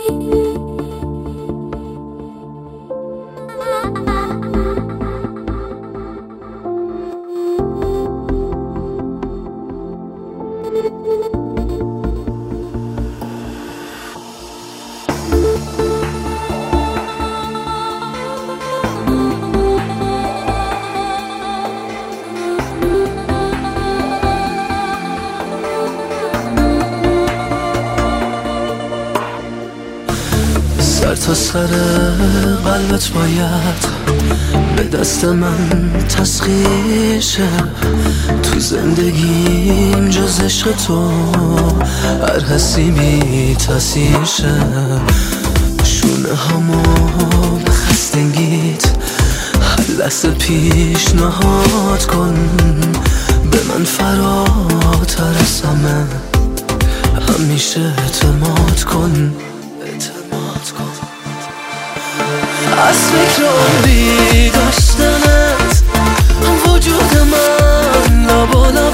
سر تا سر قلبت باید به دست من تسخیر شه. تو زندگیم جز عشق تو هر حسی بی تاثیر شه. شونه همو به خستگیت هر لحظه پیشنهاد کن. به من فراتر از همه همیشه اعتماد کن. از فکر عمری داشتنت وجود من لابالا